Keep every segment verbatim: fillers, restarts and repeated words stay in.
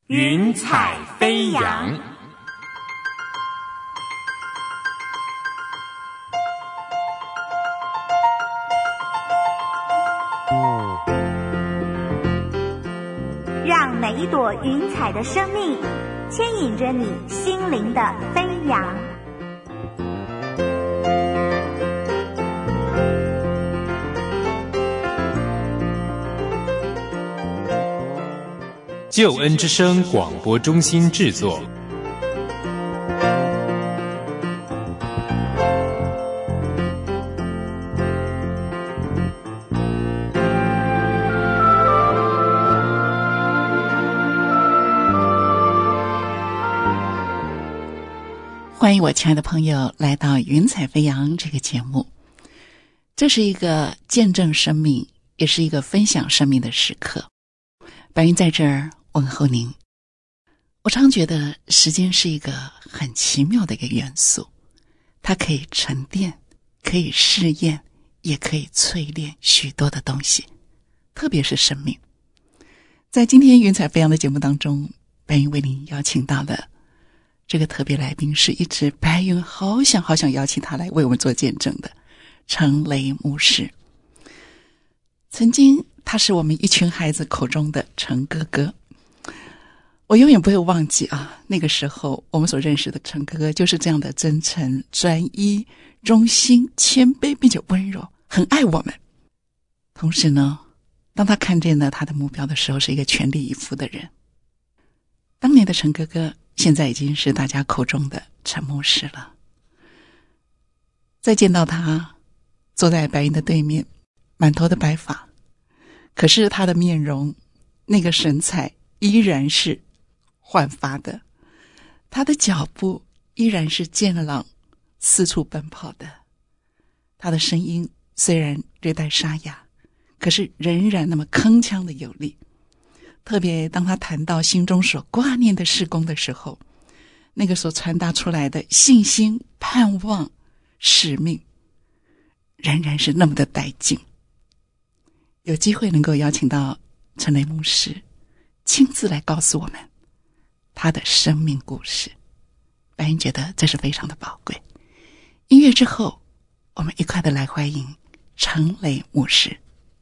云彩飞扬。 让每一朵云彩的生命牵引着你心灵的飞扬。 救恩之声广播中心制作。 欢迎我亲爱的朋友来到云彩飞扬这个节目。这是一个见证生命，也是一个分享生命的时刻。白云在这儿问候您。我常觉得时间是一个很奇妙的一个元素，它可以沉淀，可以试验，也可以淬炼许多的东西，特别是生命。在今天云彩飞扬的节目当中，白云为您邀请到的这个特别来宾是一直白云好想好想邀请他来为我们做见证的程雷牧师。曾经他是我们一群孩子口中的程哥哥，我永远不会忘记啊，那个时候我们所认识的程哥哥就是这样的真诚、专一、忠心、谦卑并且温柔，很爱我们。同时呢，当他看见了他的目标的时候，是一个全力以赴的人。当年的程哥哥现在已经是大家口中的陈牧师了。再见到他坐在白云的对面，满头的白发，可是他的面容那个神采依然是焕发的，他的脚步依然是健朗，四处奔跑的。他的声音虽然略带沙哑，可是仍然那么铿锵的有力。特别当他谈到心中所挂念的事工的时候，那个所传达出来的信心、盼望、使命，仍然是那么的带劲。有机会能够邀请到陈雷牧师亲自来告诉我们他的生命故事，白云觉得这是非常的宝贵。音乐之后，我们一块的来欢迎程雷牧师。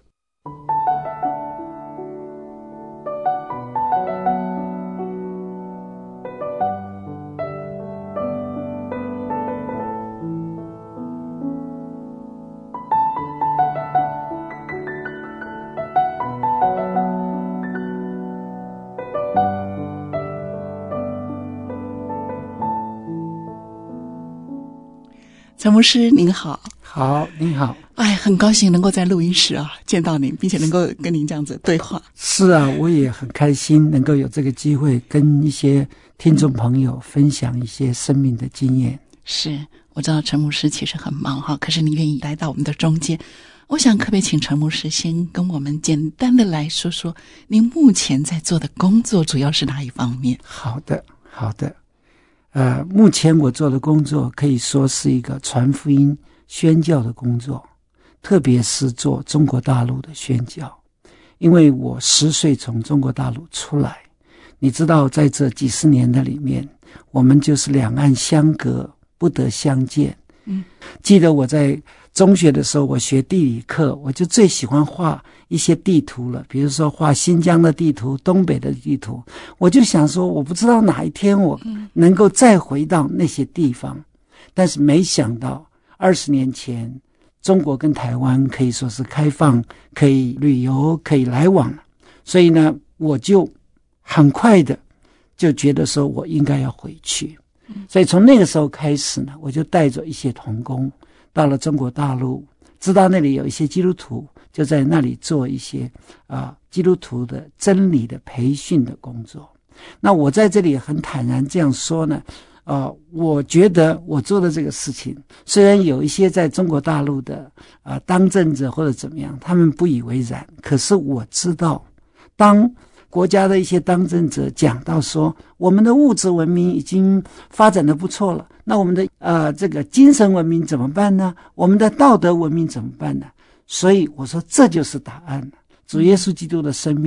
陈牧师您好。 好，您好。 哎，很高兴能够在录音室啊见到您，并且能够跟您这样子对话。 是啊，我也很开心能够有这个机会跟一些听众朋友分享一些生命的经验。 是，我知道陈牧师其实很忙哈，可是您愿意来到我们的中间。我想可不可以请陈牧师先跟我们简单的来说说您目前在做的工作主要是哪一方面？ 好的，好的。呃，目前我做的工作可以说是一个传福音宣教的工作，特别是做中国大陆的宣教。因为我十岁从中国大陆出来，你知道在这几十年的里面，我们就是两岸相隔，不得相见。嗯，记得我在中学的时候，我学地理课，我就最喜欢画一些地图了，比如说画新疆的地图、东北的地图。我就想说，我不知道哪一天我能够再回到那些地方，嗯、但是没想到二十年前，中国跟台湾可以说是开放，可以旅游，可以来往了。所以呢，我就很快的就觉得说我应该要回去。所以从那个时候开始呢，我就带着一些同工到了中国大陆，知道那里有一些基督徒，就在那里做一些啊、呃、基督徒的真理的培训的工作。那我在这里很坦然这样说呢，呃，我觉得我做的这个事情，虽然有一些在中国大陆的啊、呃、当政者或者怎么样，他们不以为然，可是我知道，当国家的一些当政者讲到说，我们的物质文明已经发展得不错了，那我们的呃这个精神文明怎么办呢？我们的道德文明怎么办呢？所以我说这就是答案了。主耶稣基督的生命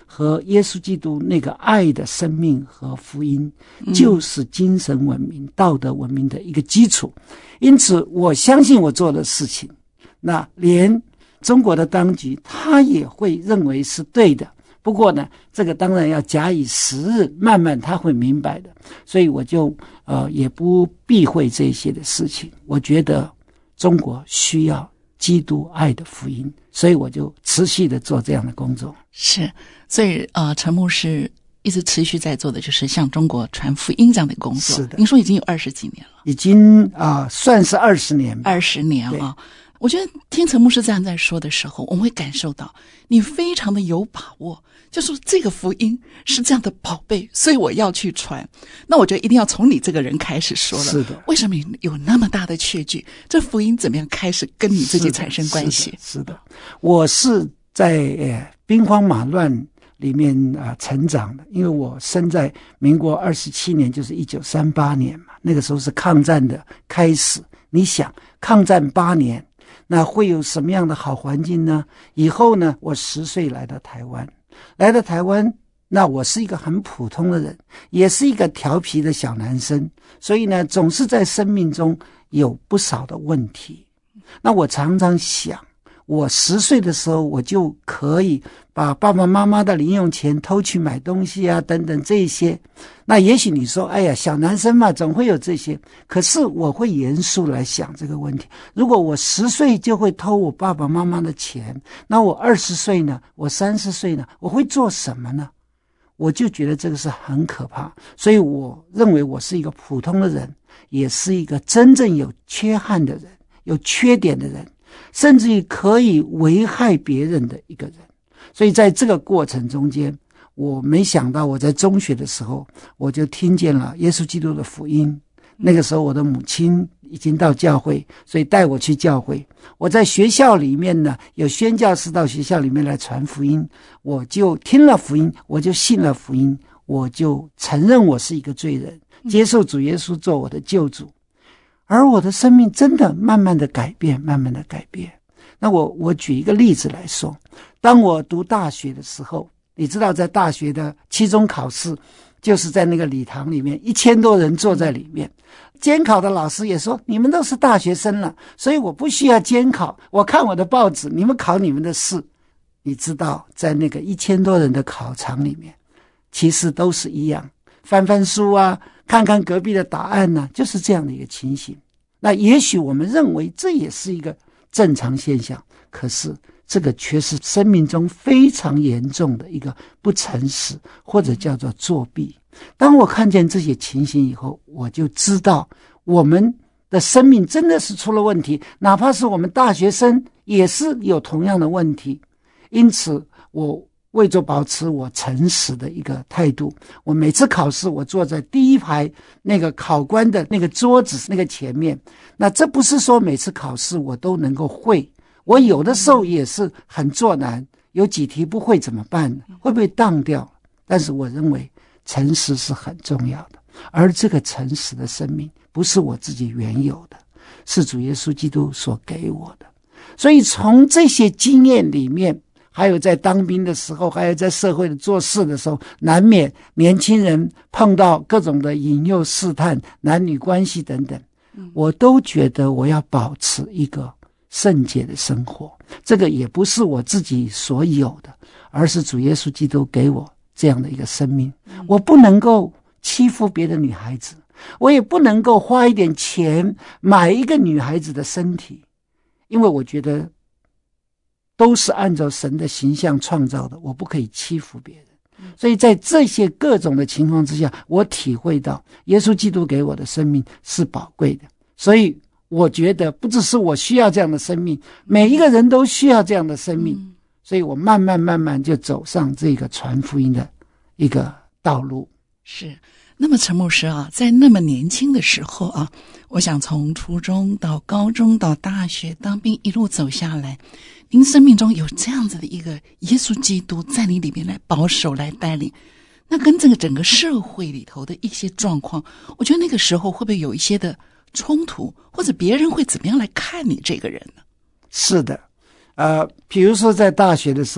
和耶稣基督那个爱的生命和福音，就是精神文明、嗯、道德文明的一个基础。因此我相信我做的事情，那连中国的当局他也会认为是对的。不过呢，这个当然要假以时日，慢慢他会明白的。所以我就呃也不避讳这些的事情。我觉得中国需要基督爱的福音，所以我就持续的做这样的工作。 是，所以呃，陈牧师一直持续在做的就是向中国传福音这样的工作。 是的， 您说已经有二十几年了， 已经啊、呃、算是二十年吧， 二十年啊。我觉得听陈牧师这样在说的时候，我们会感受到你非常的有把握，就说这个福音是这样的宝贝，所以我要去传。那我觉得一定要从你这个人开始说了。 是的， 为什么你有那么大的确据？这福音怎么样开始跟你自己产生关系？ 是的，是的，我是在呃兵荒马乱里面啊、呃、成长的，因为我生在民国二十七年，就是一九三八年嘛，那个时候是抗战的开始。你想，抗战八年。那会有什么样的好环境呢？以后呢，我十岁来到台湾，来到台湾，那我是一个很普通的人，也是一个调皮的小男生，所以呢，总是在生命中有不少的问题。那我常常想，我十岁的时候，我就可以把爸爸妈妈的零用钱偷去买东西啊，等等这些。那也许你说，哎呀，小男生嘛，总会有这些。可是我会严肃来想这个问题。如果我十岁就会偷我爸爸妈妈的钱，那我二十岁呢？我三十岁呢？我会做什么呢？我就觉得这个是很可怕。所以我认为我是一个普通的人，也是一个真正有缺憾的人，有缺点的人，甚至于可以危害别人的一个人。所以在这个过程中间，我没想到我在中学的时候，我就听见了耶稣基督的福音。那个时候我的母亲已经到教会，所以带我去教会。我在学校里面呢，有宣教士到学校里面来传福音，我就听了福音，我就信了福音，我就承认我是一个罪人，接受主耶稣做我的救主。而我的生命真的慢慢的改变，慢慢的改变。那我我举一个例子来说，当我读大学的时候，你知道在大学的期中考试，就是在那个礼堂里面，一千多人坐在里面，监考的老师也说你们都是大学生了，所以我不需要监考，我看我的报纸，你们考你们的试。你知道在那个一千多人的考场里面，其实都是一样，翻翻书啊，看看隔壁的答案啊，就是这样的一个情形。那也许我们认为这也是一个正常现象，可是这个却是生命中非常严重的一个不诚实，或者叫做作弊。当我看见这些情形以后，我就知道我们的生命真的是出了问题，哪怕是我们大学生也是有同样的问题。因此我为着保持我诚实的一个态度，我每次考试我坐在第一排那个考官的那个桌子那个前面。那这不是说每次考试我都能够会，我有的时候也是很作难，有几题不会怎么办呢？会不会当掉？但是我认为诚实是很重要的，而这个诚实的生命不是我自己原有的，是主耶稣基督所给我的。所以从这些经验里面，还有在当兵的时候，还有在社会的做事的时候，难免年轻人碰到各种的引诱试探，男女关系等等，我都觉得我要保持一个圣洁的生活。这个也不是我自己所有的，而是主耶稣基督给我这样的一个生命。我不能够欺负别的女孩子，我也不能够花一点钱买一个女孩子的身体，因为我觉得都是按照神的形象创造的，我不可以欺负别人。所以在这些各种的情况之下，我体会到耶稣基督给我的生命是宝贵的。所以我觉得不只是我需要这样的生命，每一个人都需要这样的生命。所以我慢慢慢慢就走上这个传福音的一个道路。 是。那么陈牧师啊，在那么年轻的时候啊，我想从初中到高中到大学当兵一路走下来，您生命中有这样子的一个耶稣基督在你里面来保守来带领，那跟这个整个社会里头的一些状况，我觉得那个时候会不会有一些的冲突，或者别人会怎么样来看你这个人呢？ 是的，呃，比如说在大学的时候，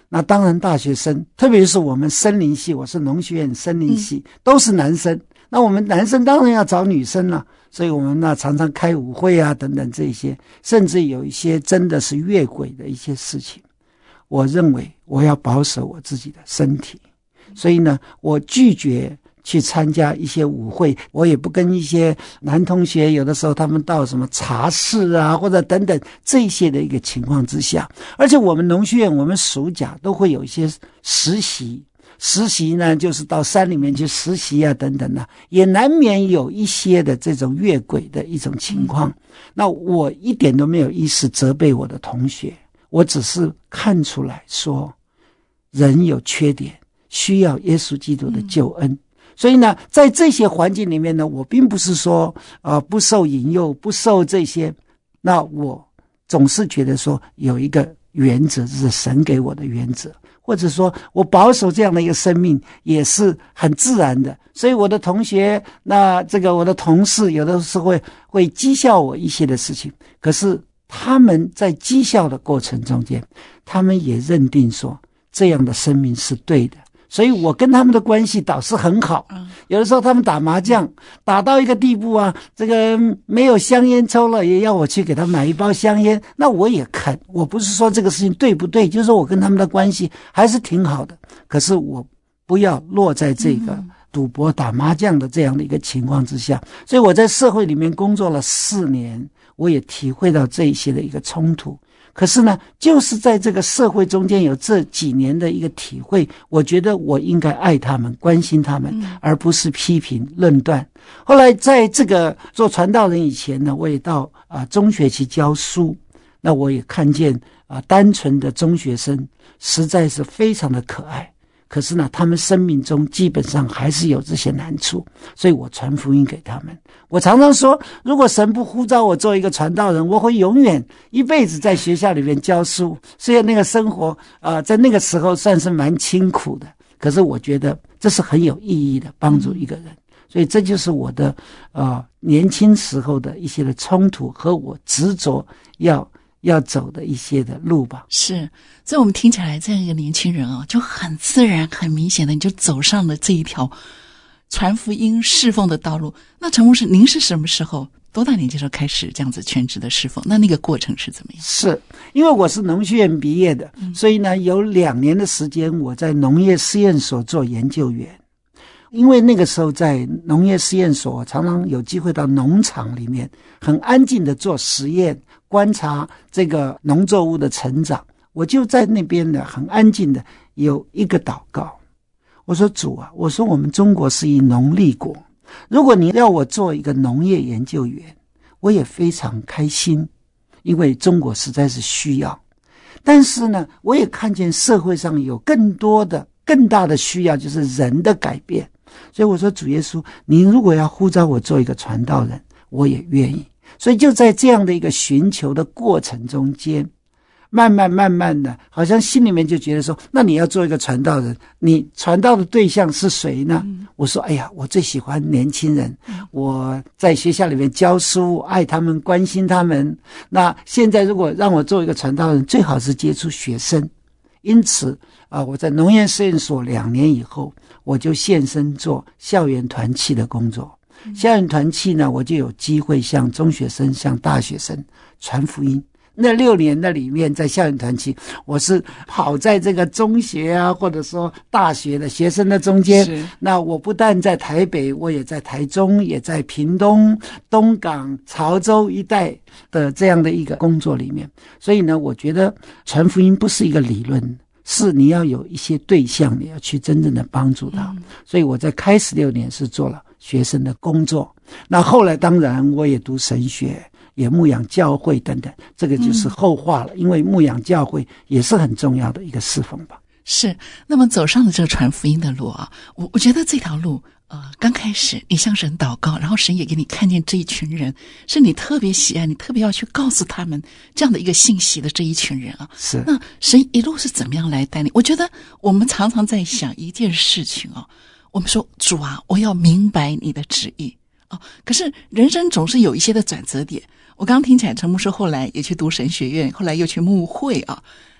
那当然大学生，特别是我们森林系，我是农学院森林系、嗯、都是男生，那我们男生当然要找女生了，所以我们那常常开舞会啊等等这些，甚至有一些真的是越轨的一些事情。我认为我要保守我自己的身体，所以呢我拒绝去参加一些舞会，我也不跟一些男同学，有的时候他们到什么茶室啊或者等等这些的一个情况之下。而且我们农学院我们暑假都会有一些实习，实习呢就是到山里面去实习啊等等啊，也难免有一些的这种越轨的一种情况。那我一点都没有意思责备我的同学，我只是看出来说人有缺点，需要耶稣基督的救恩、嗯、所以呢在这些环境里面呢，我并不是说呃不受引诱，不受这些，那我总是觉得说有一个原则，是神给我的原则，或者说我保守这样的一个生命也是很自然的。所以我的同学，那这个我的同事有的时候会会讥笑我一些的事情，可是他们在讥笑的过程中间，他们也认定说这样的生命是对的，所以我跟他们的关系倒是很好。有的时候他们打麻将打到一个地步啊，这个没有香烟抽了，也要我去给他买一包香烟，那我也肯。我不是说这个事情对不对，就是说我跟他们的关系还是挺好的，可是我不要落在这个赌博打麻将的这样的一个情况之下。所以我在社会里面工作了四年，我也体会到这一些的一个冲突。可是呢就是在这个社会中间有这几年的一个体会，我觉得我应该爱他们，关心他们、嗯、而不是批评论断。后来在这个做传道人以前呢，我也到啊、呃、中学去教书，那我也看见啊、呃、单纯的中学生实在是非常的可爱，可是呢他们生命中基本上还是有这些难处，所以我传福音给他们。我常常说，如果神不呼召我做一个传道人，我会永远一辈子在学校里面教书。虽然那个生活啊、呃，在那个时候算是蛮清苦的，可是我觉得这是很有意义的，帮助一个人。所以这就是我的呃年轻时候的一些的冲突和我执着要要走的一些的路吧。 是，所以我们听起来这样一个年轻人啊，就很自然很明显的你就走上了这一条传福音侍奉的道路。那陈牧师，您是什么时候多大年纪的时候开始这样子全职的侍奉？那那个过程是怎么样？ 是因为我是农学院毕业的、嗯、所以呢有两年的时间我在农业试验所做研究员。因为那个时候在农业试验所，我常常有机会到农场里面很安静的做实验，观察这个农作物的成长。我就在那边呢很安静的有一个祷告，我说主啊，我说我们中国是一农立国，如果你要我做一个农业研究员，我也非常开心，因为中国实在是需要。但是呢我也看见社会上有更多的更大的需要，就是人的改变。所以我说主耶稣，你如果要呼召我做一个传道人，我也愿意。所以就在这样的一个寻求的过程中间，慢慢慢慢的好像心里面就觉得说，那你要做一个传道人，你传道的对象是谁呢、嗯、我说哎呀，我最喜欢年轻人、嗯、我在学校里面教书，爱他们，关心他们。那现在如果让我做一个传道人，最好是接触学生。因此啊、呃，我在农业试验所两年以后，我就现身做校园团契的工作。嗯、校园团契呢，我就有机会向中学生、向大学生传福音。那六年的里面，在校园团契，我是跑在这个中学啊，或者说大学的学生的中间。那我不但在台北，我也在台中，也在屏东、东港、潮州一带的这样的一个工作里面。所以呢，我觉得传福音不是一个理论，是你要有一些对象，你要去真正的帮助他。嗯、所以我在开始六年是做了学生的工作。那后来当然我也读神学，也牧养教会等等，这个就是后话了、嗯、因为牧养教会也是很重要的一个侍奉吧。 是，那么走上了这个传福音的路啊，我我觉得这条路呃，刚开始你向神祷告，然后神也给你看见这一群人是你特别喜爱，你特别要去告诉他们这样的一个信息的这一群人啊。 是， 那神一路是怎么样来带你？我觉得我们常常在想一件事情啊，我们说主啊，我要明白你的旨意啊，可是人生总是有一些的转折点。我刚刚听起来陈牧师后来也去读神学院，后来又去牧会啊。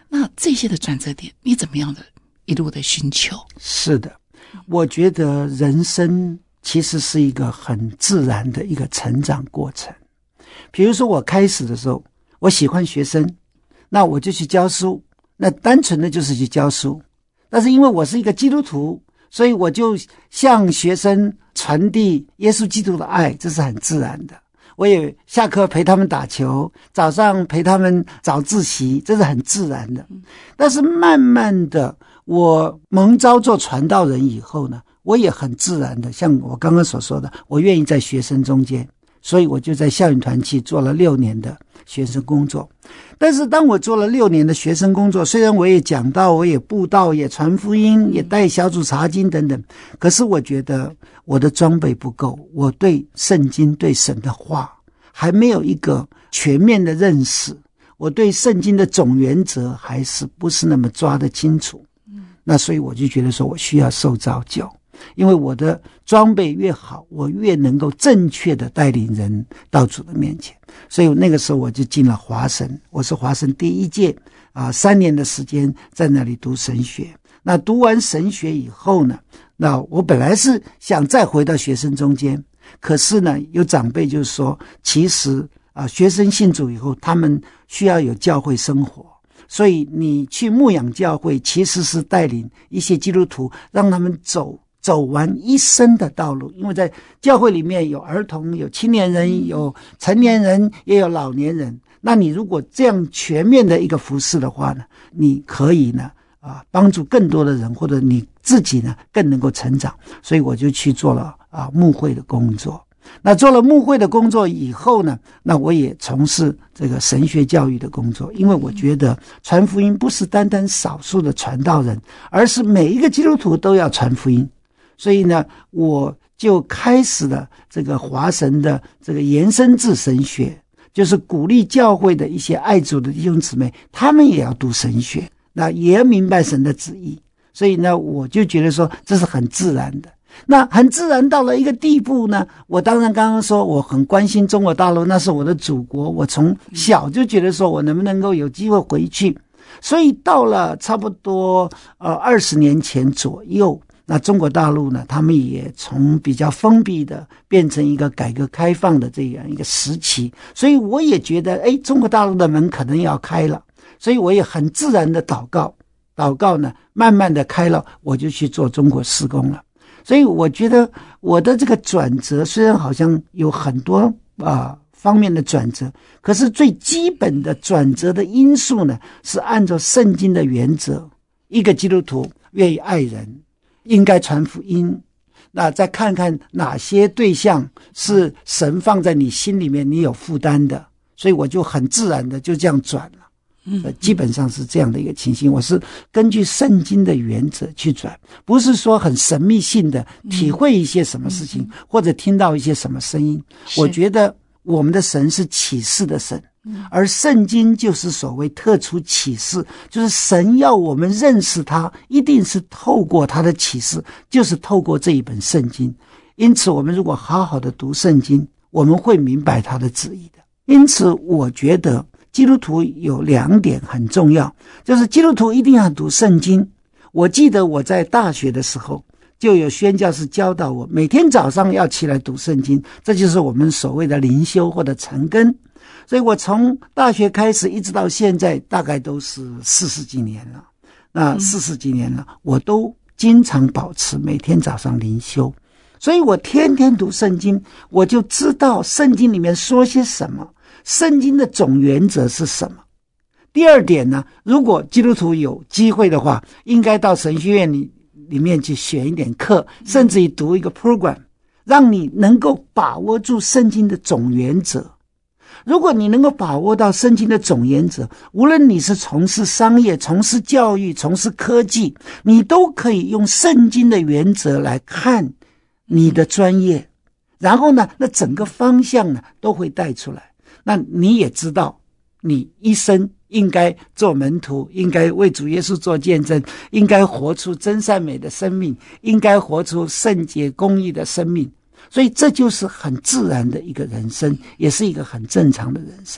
那这些的转折点，你怎么样的一路的寻求？ 是的，我觉得人生其实是一个很自然的一个成长过程。比如说我开始的时候，我喜欢学生，那我就去教书，那单纯的就是去教书。但是因为我是一个基督徒，所以我就向学生传递耶稣基督的爱，这是很自然的。我也下课陪他们打球，早上陪他们早自习，这是很自然的。但是慢慢的，我蒙召做传道人以后呢，我也很自然的，像我刚刚所说的，我愿意在学生中间，所以我就在校园团契做了六年的学生工作。但是当我做了六年的学生工作，虽然我也讲道，我也布道，也传福音，也带小组查经等等，可是我觉得我的装备不够，我对圣经对神的话还没有一个全面的认识，我对圣经的总原则还是不是那么抓得清楚。那所以我就觉得说我需要受造就，因为我的装备越好，我越能够正确的带领人到主的面前。所以那个时候我就进了华神，我是华神第一届啊，三年的时间在那里读神学。那读完神学以后呢，那我本来是想再回到学生中间，可是呢，有长辈就说，其实啊，学生信主以后，他们需要有教会生活。所以你去牧养教会，其实是带领一些基督徒，让他们走走完一生的道路。因为在教会里面有儿童，有青年人，有成年人，也有老年人。那你如果这样全面的一个服事的话呢，你可以呢啊帮助更多的人，或者你自己呢更能够成长。所以我就去做了啊牧会的工作。那做了牧会的工作以后呢，那我也从事这个神学教育的工作，因为我觉得传福音不是单单少数的传道人，而是每一个基督徒都要传福音。所以呢，我就开始了这个华神的这个延伸至神学，就是鼓励教会的一些爱主的弟兄姊妹，他们也要读神学，那也要明白神的旨意。所以呢，我就觉得说这是很自然的。那很自然到了一个地步呢，我当然刚刚说我很关心中国大陆，那是我的祖国，我从小就觉得说我能不能够有机会回去。所以到了差不多呃二十年前左右，那中国大陆呢，他们也从比较封闭的变成一个改革开放的这样一个时期，所以我也觉得诶中国大陆的门可能要开了，所以我也很自然的祷告祷告呢慢慢的开了，我就去做中国事工了。所以我觉得我的这个转折虽然好像有很多啊、呃、方面的转折，可是最基本的转折的因素呢，是按照圣经的原则，一个基督徒愿意爱人，应该传福音，那再看看哪些对象是神放在你心里面你有负担的，所以我就很自然的就这样转了。嗯，基本上是这样的一个情形，我是根据圣经的原则去转，不是说很神秘性的体会一些什么事情，嗯、或者听到一些什么声音。我觉得我们的神是启示的神，而圣经就是所谓特殊启示，就是神要我们认识他，一定是透过他的启示，就是透过这一本圣经。因此我们如果好好的读圣经，我们会明白他的旨意的。因此我觉得基督徒有两点很重要，就是基督徒一定要读圣经。我记得我在大学的时候就有宣教士教导我，每天早上要起来读圣经，这就是我们所谓的灵修或者晨更。所以我从大学开始一直到现在大概都是四十几年了，那四十几年了，我都经常保持每天早上灵修。所以我天天读圣经，我就知道圣经里面说些什么，圣经的总原则是什么。第二点呢，如果基督徒有机会的话，应该到神学院里里面去选一点课，甚至于读一个 program， 让你能够把握住圣经的总原则。如果你能够把握到圣经的总原则，无论你是从事商业、从事教育、从事科技，你都可以用圣经的原则来看你的专业，然后呢，那整个方向呢都会带出来。那你也知道你一生应该做门徒，应该为主耶稣做见证，应该活出真善美的生命，应该活出圣洁公义的生命。所以这就是很自然的一个人生，也是一个很正常的人生。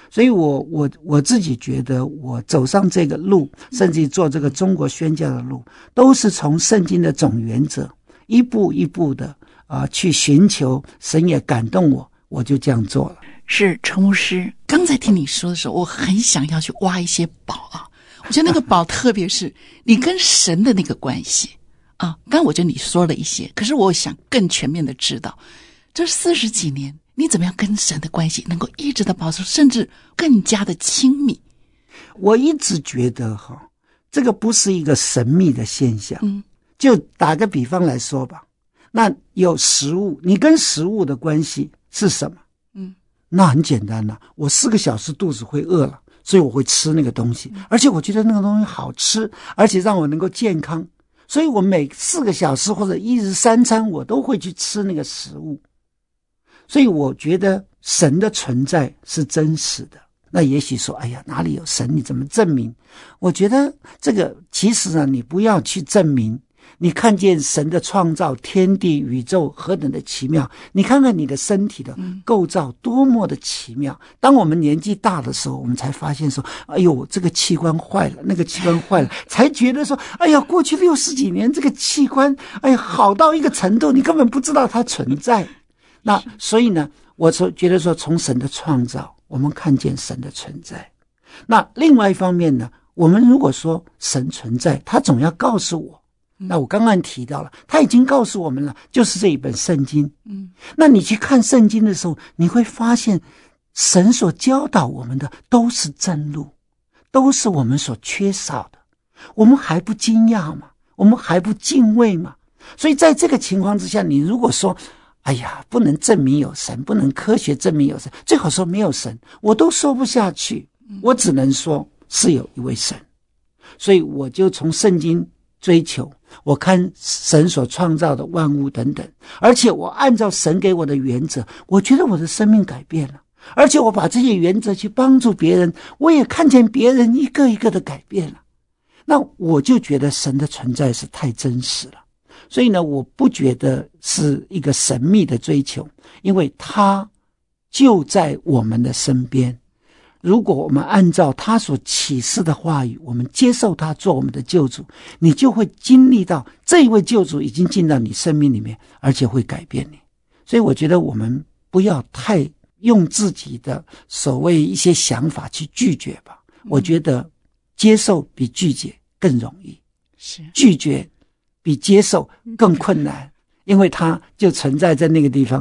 所以我我我自己觉得，我走上这个路，甚至做这个中国宣教的路，都是从圣经的总原则一步一步的啊、呃、去寻求，神也感动我，我就这样做了。 是陈牧师，刚才听你说的时候，我很想要去挖一些宝啊！我觉得那个宝，特别是你跟神的那个关系啊。刚才我觉得你说了一些，可是我想更全面的知道，这四十几年你怎么样跟神的关系能够一直的保持，甚至更加的亲密？ 我一直觉得哈，这个不是一个神秘的现象。 嗯， 就打个比方来说吧，那有食物，你跟食物的关系是什么？ 嗯， 那很简单了，我四个小时肚子会饿了，所以我会吃那个东西，而且我觉得那个东西好吃，而且让我能够健康，所以我每四个小时或者一日三餐我都会去吃那个食物。所以我觉得神的存在是真实的。那也许说，哎呀，哪里有神，你怎么证明？我觉得这个其实呢，你不要去证明，你看见神的创造，天地宇宙何等的奇妙，你看看你的身体的构造多么的奇妙。当我们年纪大的时候，我们才发现说，哎呦，这个器官坏了，那个器官坏了，才觉得说，哎呀，过去六十几年这个器官，哎呀，好到一个程度，你根本不知道它存在。那所以呢，我说觉得说，从神的创造，我们看见神的存在。那另外一方面呢，我们如果说神存在，他总要告诉我。那我刚刚提到了，他已经告诉我们了，就是这一本圣经。 嗯， 那你去看圣经的时候，你会发现神所教导我们的都是真路，都是我们所缺少的。我们还不惊讶吗？我们还不敬畏吗？所以在这个情况之下，你如果说，哎呀，不能证明有神，不能科学证明有神，最好说没有神，我都说不下去。我只能说是有一位神。所以我就从圣经追求，我看神所创造的万物等等，而且我按照神给我的原则，我觉得我的生命改变了，而且我把这些原则去帮助别人，我也看见别人一个一个的改变了。那我就觉得神的存在是太真实了。所以呢，我不觉得是一个神秘的追求，因为他就在我们的身边。如果我们按照他所启示的话语，我们接受他做我们的救主，你就会经历到这一位救主已经进到你生命里面，而且会改变你。所以我觉得我们不要太用自己的所谓一些想法去拒绝吧。我觉得接受比拒绝更容易， 是拒绝比接受更困难，因为它就存在在那个地方。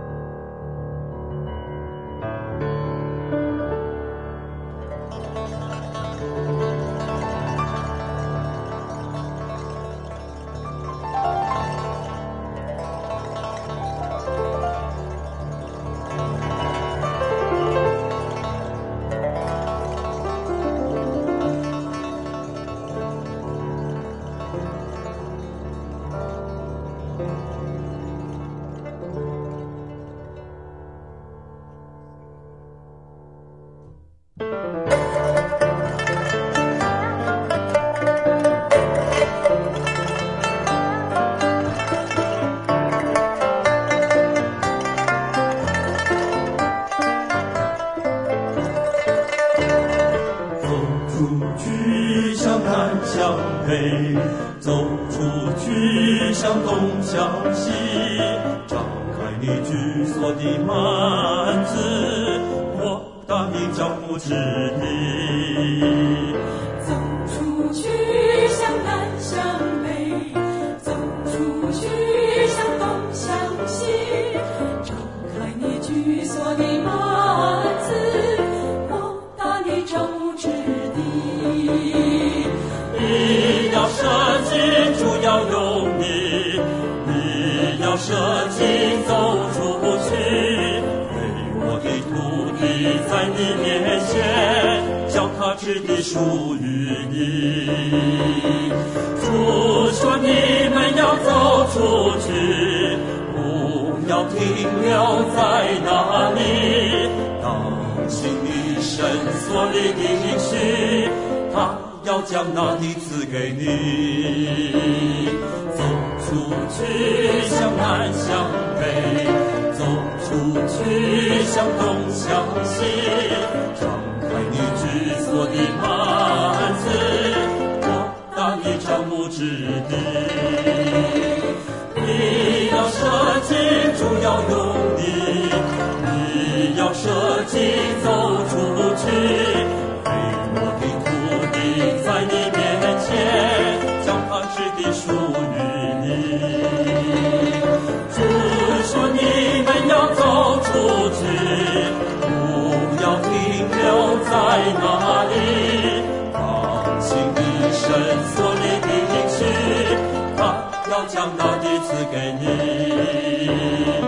走出去，向东向西，张开你居所的幔子，扩大你脚步之地。 走出去，向南向北，走出去，向东向西，张开你居所的幔子，扩大你脚步之地。 你要舍己，主要有你；你要舍己，走出去，为我的土地在你面前，叫它之地属于你。主说你们要走出去，不要停留在那里，当心你神所立的应许，他要将那地赐给你。走出去，向南向北，走出出去，向东向西，张开你居所的幔子，扩大你帐幕之地。你要舍己，主要用力，你要舍己走出去，为我的土地在你面前，将它指定属于你。主说你们要走出去，不要停留在那里，放心的神所立的应许，他要将那地赐给你。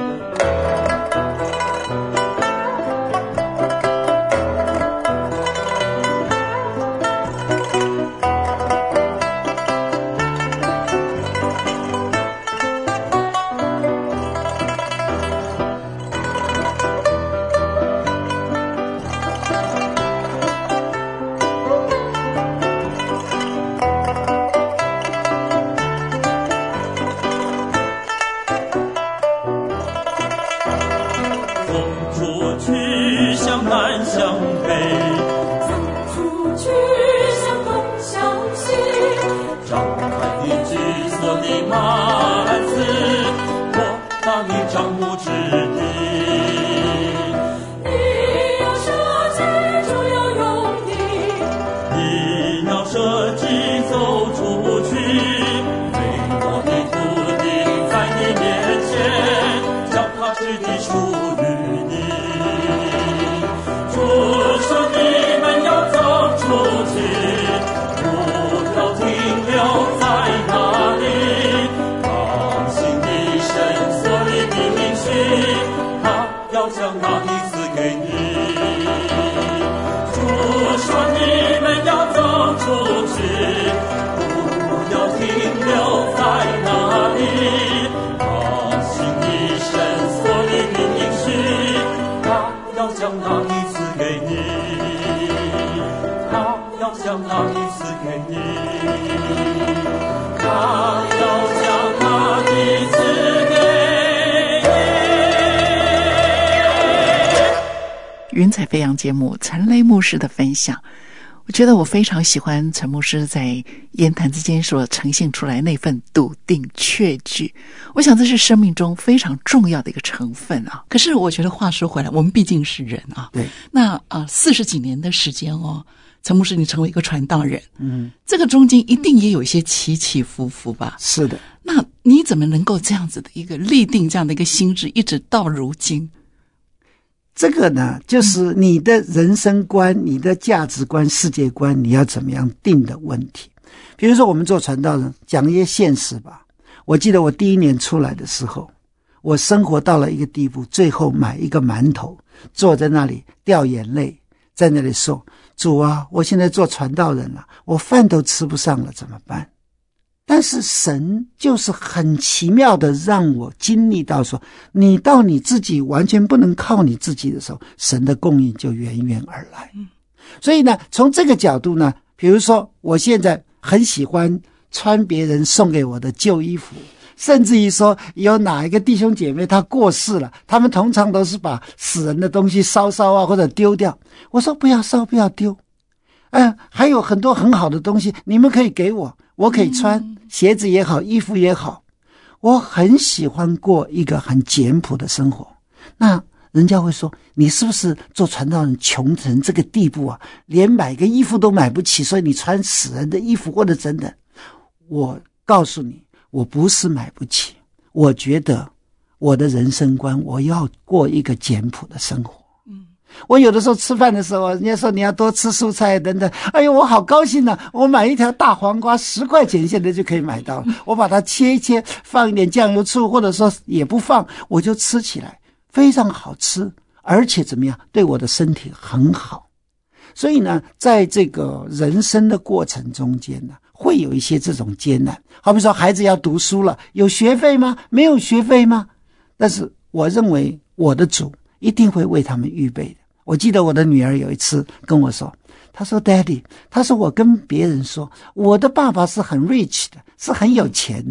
云彩飞扬节目，陈雷牧师的分享，我觉得我非常喜欢陈牧师在言谈之间所呈现出来那份笃定确据，我想这是生命中非常重要的一个成分啊。可是我觉得话说回来，我们毕竟是人啊， 对， 那啊四十几年的时间哦，陈牧师你成为一个传道人， 嗯， 这个中间一定也有一些起起伏伏吧？ 是的。 那你怎么能够这样子的一个立定这样的一个心智，一直到如今？ 这个呢，就是你的人生观、你的价值观、世界观，你要怎么样定的问题。比如说我们做传道人，讲一些现实吧。我记得我第一年出来的时候，我生活到了一个地步，最后买一个馒头，坐在那里掉眼泪，在那里说，主啊，我现在做传道人了，我饭都吃不上了，怎么办？但是神就是很奇妙的让我经历到说，你到你自己完全不能靠你自己的时候，神的供应就源源而来。所以呢，从这个角度呢，比如说我现在很喜欢穿别人送给我的旧衣服，甚至于说有哪一个弟兄姐妹他过世了，他们通常都是把死人的东西烧烧啊，或者丢掉。我说不要烧，不要丢。嗯，还有很多很好的东西，你们可以给我，我可以穿，鞋子也好，衣服也好。我很喜欢过一个很简朴的生活。那人家会说，你是不是做传道人穷成这个地步啊？连买个衣服都买不起，所以你穿死人的衣服或者等等。我告诉你，我不是买不起，我觉得我的人生观，我要过一个简朴的生活。我有的时候吃饭的时候，人家说你要多吃蔬菜等等，哎呦，我好高兴啊！我买一条大黄瓜十块钱现在就可以买到了，我把它切一切，放一点酱油醋，或者说也不放，我就吃起来非常好吃，而且怎么样，对我的身体很好。所以呢，在这个人生的过程中间呢，会有一些这种艰难。好比说孩子要读书了，有学费吗？没有学费吗？但是我认为我的主一定会为他们预备的。我记得我的女儿有一次跟我说，她说 Daddy， 她说我跟别人说我的爸爸是很 rich 的，是很有钱的，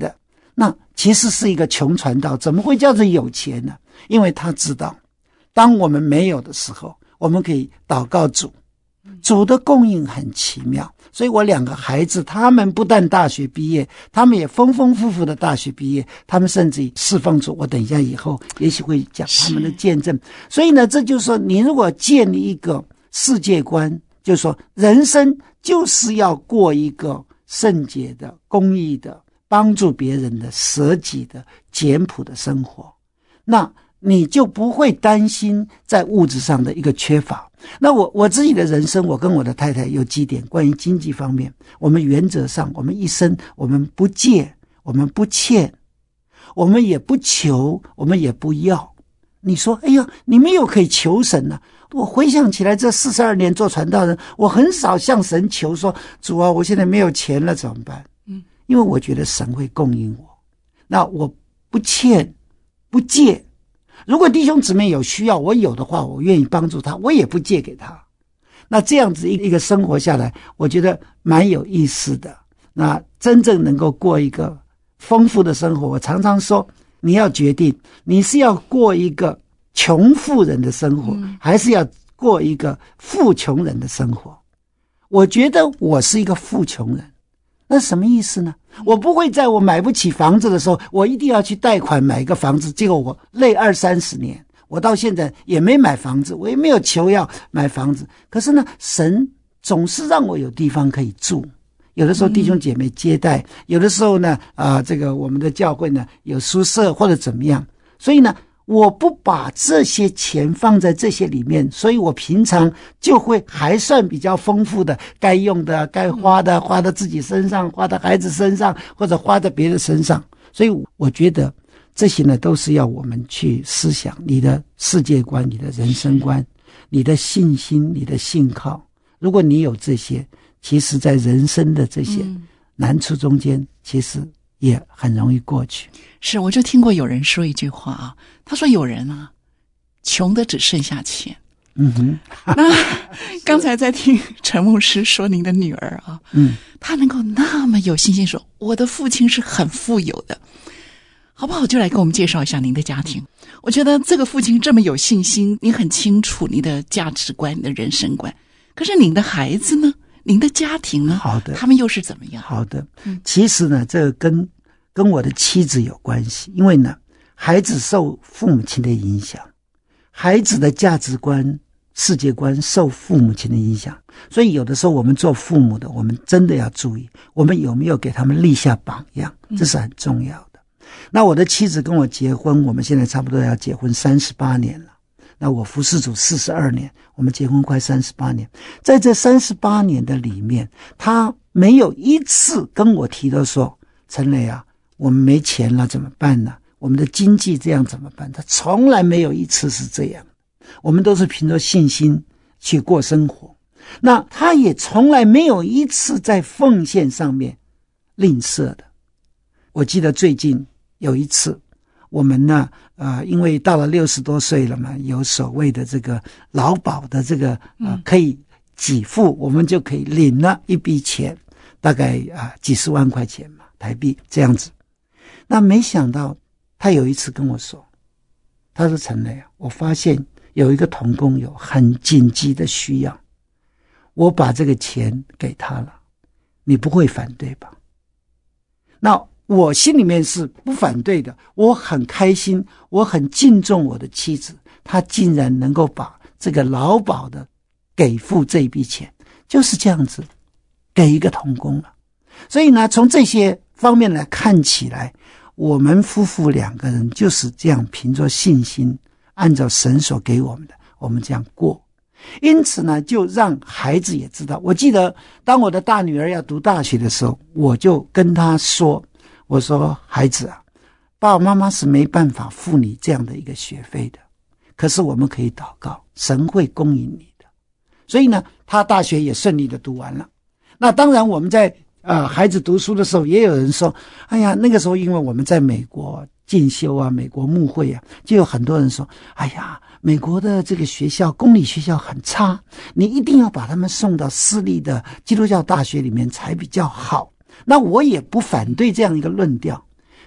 那其实是一个穷传道，怎么会叫做有钱呢？因为他知道当我们没有的时候，我们可以祷告主，主的供应很奇妙。所以我两个孩子，他们不但大学毕业，他们也丰丰富富的大学毕业，他们甚至侍奉主。我等一下以后也许会讲他们的见证。所以呢，这就是说，你如果建立一个世界观，就是说人生就是要过一个圣洁的、公义的、帮助别人的、舍己的、简朴的生活，那你就不会担心在物质上的一个缺乏。那我我自己的人生，我跟我的太太有几点关于经济方面，我们原则上我们一生我们不借，我们不欠，我们也不求，我们也不要。你说哎呀，你没有可以求神啊。我回想起来这四十二年做传道人，我很少向神求说，主啊，我现在没有钱了怎么办？嗯，因为我觉得神会供应我。那我不欠不借，如果弟兄姊妹有需要，我有的话，我愿意帮助他，我也不借给他。那这样子一个生活下来，我觉得蛮有意思的。那真正能够过一个丰富的生活，我常常说，你要决定你是要过一个穷富人的生活，还是要过一个富穷人的生活。我觉得我是一个富穷人，那什么意思呢？我不会在我买不起房子的时候，我一定要去贷款买一个房子，结果我累二三十年，我到现在也没买房子，我也没有求要买房子。可是呢，神总是让我有地方可以住。有的时候弟兄姐妹接待，嗯、有的时候呢，啊、呃，这个我们的教会呢有宿舍或者怎么样，所以呢，我不把这些钱放在这些里面，所以我平常就会还算比较丰富的，该用的该花的花到自己身上，花到孩子身上，或者花在别人身上。所以我觉得这些呢都是要我们去思想你的世界观，你的人生观，你的信心，你的信靠。如果你有这些，其实在人生的这些难处中间，其实也很容易过去。 是，我就听过有人说一句话啊，他说有人啊，穷的只剩下钱。 嗯哼。 那刚才在听陈牧师说您的女儿啊，嗯，她能够那么有信心说，我的父亲是很富有的，好不好？就来给我们介绍一下您的家庭。我觉得这个父亲这么有信心，你很清楚你的价值观、你的人生观。可是您的孩子呢？您的家庭呢？ 好的， 他们又是怎么样？ 好的，嗯，其实呢，这个跟跟我的妻子有关系，因为呢，孩子受父母亲的影响，孩子的价值观、世界观受父母亲的影响，所以有的时候我们做父母的，我们真的要注意，我们有没有给他们立下榜样，这是很重要的。嗯、那我的妻子跟我结婚，我们现在差不多要结婚三十八年了。那我服侍主四十二年，我们结婚快三十八年。在这三十八年的里面，他没有一次跟我提到说，陈磊啊，我们没钱了怎么办呢？我们的经济这样怎么办？他从来没有一次是这样。我们都是凭着信心去过生活。那他也从来没有一次在奉献上面吝啬的。我记得最近有一次，我们呢，呃，因为到了六十多岁了嘛，有所谓的这个劳保的这个呃可以给付，我们就可以领了一笔钱，大概啊、呃、几十万块钱嘛，台币这样子。那没想到他有一次跟我说，他说陈雷啊，我发现有一个同工有很紧急的需要，我把这个钱给他了，你不会反对吧？那我心里面是不反对的，我很开心，我很敬重我的妻子，她竟然能够把这个劳保的给付这一笔钱，就是这样子给一个同工了。所以呢，从这些方面来看起来，我们夫妇两个人就是这样凭着信心，按照神所给我们的，我们这样过。因此呢，就让孩子也知道。我记得当我的大女儿要读大学的时候，我就跟她说，我说孩子啊，爸爸妈妈是没办法付你这样的一个学费的，可是我们可以祷告，神会供应你的。所以呢，他大学也顺利的读完了。那当然我们在呃孩子读书的时候，也有人说，哎呀，那个时候因为我们在美国进修啊，美国牧会啊，就有很多人说，哎呀，美国的这个学校公立学校很差，你一定要把他们送到私立的基督教大学里面才比较好。那我也不反对这样一个论调，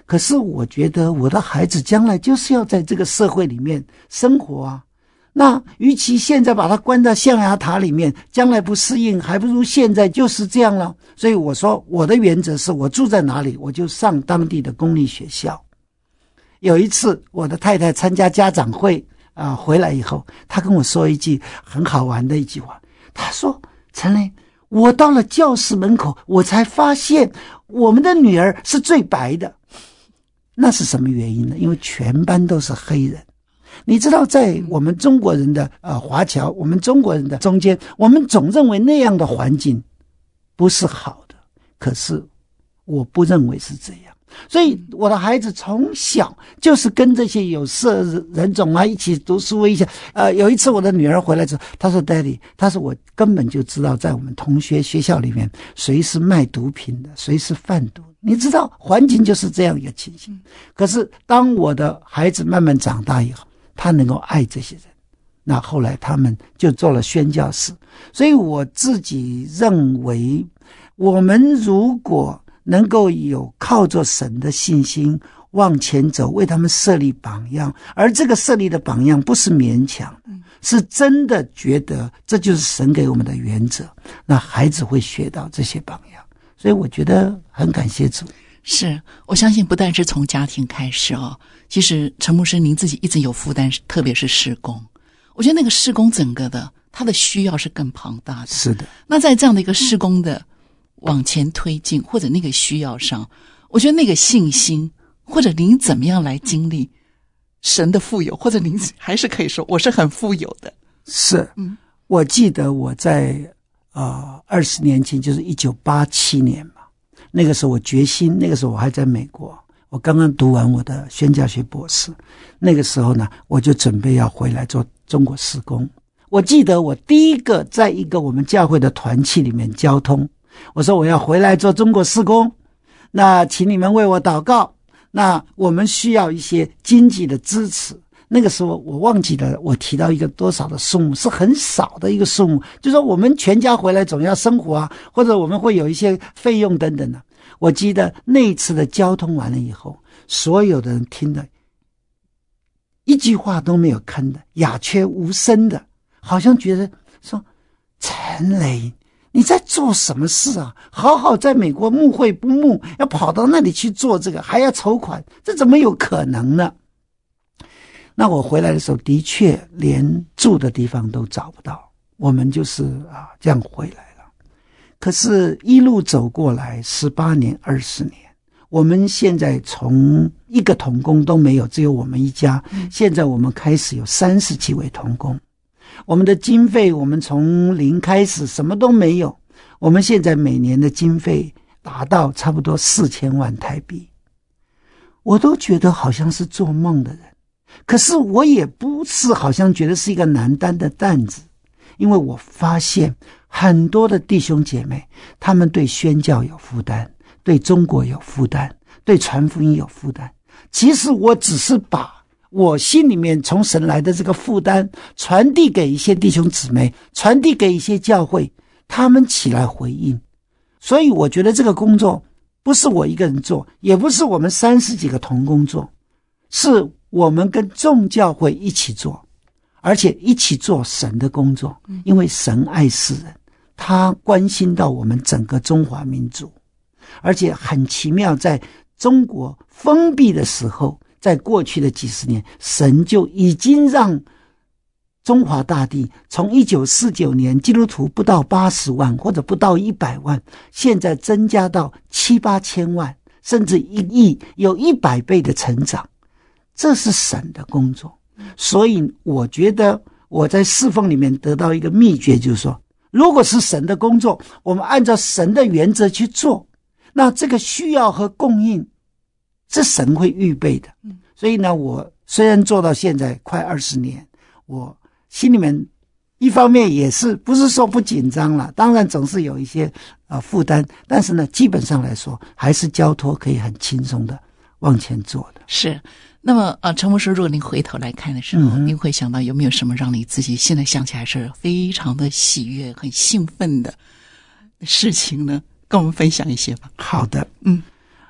可是我觉得我的孩子将来就是要在这个社会里面生活啊。那与其现在把他关到象牙塔里面，将来不适应，还不如现在就是这样了。所以我说我的原则是我住在哪里，我就上当地的公立学校。有一次我的太太参加家长会啊、呃，回来以后，她跟我说一句很好玩的一句话，她说：陈雷，我到了教室门口，我才发现我们的女儿是最白的。那是什么原因呢？因为全班都是黑人。你知道在我们中国人的呃华侨，我们中国人的中间，我们总认为那样的环境不是好的，可是我不认为是这样。所以我的孩子从小就是跟这些有色人种啊一起读书一下。呃，有一次我的女儿回来之后，她说 Daddy， 她说我根本就知道在我们同学学校里面谁是卖毒品的，谁是贩毒。你知道环境就是这样一个情形。可是当我的孩子慢慢长大以后，他能够爱这些人，那后来他们就做了宣教士。所以我自己认为，我们如果能够有靠着神的信心往前走，为他们设立榜样，而这个设立的榜样不是勉强，是真的觉得这就是神给我们的原则，那孩子会学到这些榜样。所以我觉得很感谢主。 是，我相信不但是从家庭开始哦，其实陈牧师您自己一直有负担，特别是事工。我觉得那个事工整个的它的需要是更庞大的。 是的。 那在这样的一个事工的往前推进，或者那个需要上，我觉得那个信心，或者您怎么样来经历神的富有，或者您还是可以说我是很富有的。 是， 嗯， 我记得我在呃二十年前，就是一九八七年嘛。那个时候我决心，那个时候我还在美国，我刚刚读完我的宣教学博士。那个时候呢，我就准备要回来做中国事工。我记得我第一个在一个我们教会的团契里面交通，我说我要回来做中国事工，那请你们为我祷告，那我们需要一些经济的支持。那个时候我忘记了我提到一个多少的数目，是很少的一个数目，就是说我们全家回来总要生活啊，或者我们会有一些费用等等的。我记得那一次的交通完了以后，所有的人听的一句话都没有吭的，鸦雀无声的，好像觉得说陈雷你在做什么事啊？好好在美国牧会不牧，要跑到那里去做这个，还要筹款，这怎么有可能呢？那我回来的时候的确连住的地方都找不到，我们就是啊这样回来了。可是一路走过来十八年二十年，我们现在从一个同工都没有，只有我们一家，现在我们开始有三十几位同工。我们的经费我们从零开始，什么都没有，我们现在每年的经费达到差不多四千万台币。我都觉得好像是做梦的人，可是我也不是好像觉得是一个难担的担子，因为我发现很多的弟兄姐妹，他们对宣教有负担，对中国有负担，对传福音有负担。其实我只是把我心里面从神来的这个负担传递给一些弟兄姊妹，传递给一些教会，他们起来回应。所以我觉得这个工作不是我一个人做，也不是我们三十几个同工做，是我们跟众教会一起做，而且一起做神的工作。因为神爱世人，他关心到我们整个中华民族。而且很奇妙，在中国封闭的时候，在过去的几十年，神就已经让中华大地从一九四九年基督徒不到八十万或者不到一百万，现在增加到七八千万，甚至一亿，有一百倍的成长。这是神的工作。所以我觉得我在侍奉里面得到一个秘诀，就是说，如果是神的工作，我们按照神的原则去做，那这个需要和供应是神会预备的。所以呢，我虽然做到现在快二十年，我心里面一方面也是不是说不紧张了，当然总是有一些呃负担，但是呢，基本上来说还是交托可以很轻松的往前做的。是。 那么呃，陈牧师，如果您回头来看的时候，嗯、您会想到有没有什么让你自己现在想起来是非常的喜悦、很兴奋的事情呢？跟我们分享一些吧。 好的， 嗯，